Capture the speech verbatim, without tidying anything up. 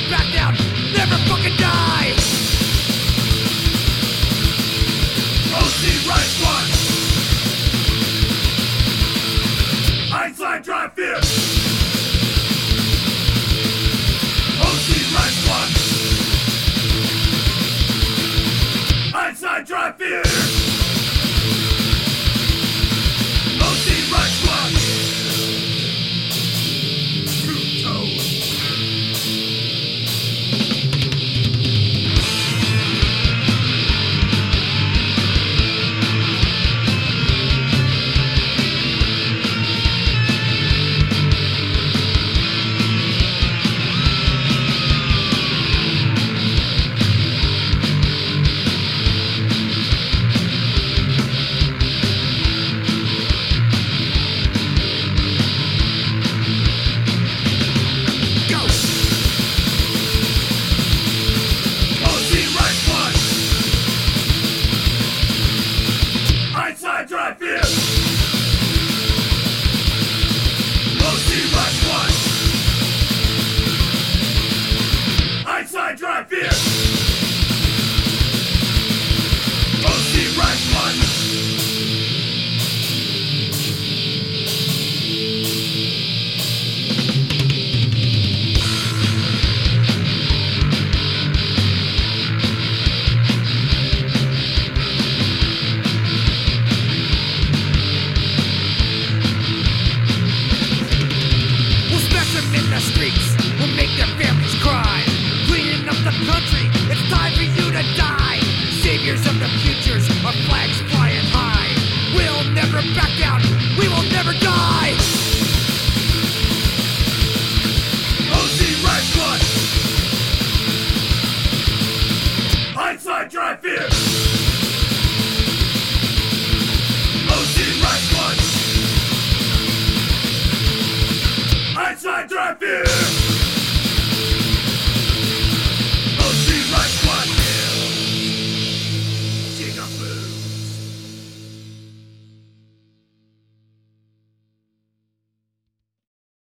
back down, never fucking die. O C Right Squad. Einstein Drive Fear. O C Right Squad. Einstein Drive Fear. O C Right Squad. True Toe. Drive Fear. O C Right Squad. Einstein Drive Fear. O C Right Squad. In the streets will make their families cry. Cleaning up the country, it's time for you to die. Saviors of the futures, our flags flying high. We'll never back down, we will never die. O C Right Squad. Einstein Drive Fear. O C Right Squad. Einstein Drive Fear.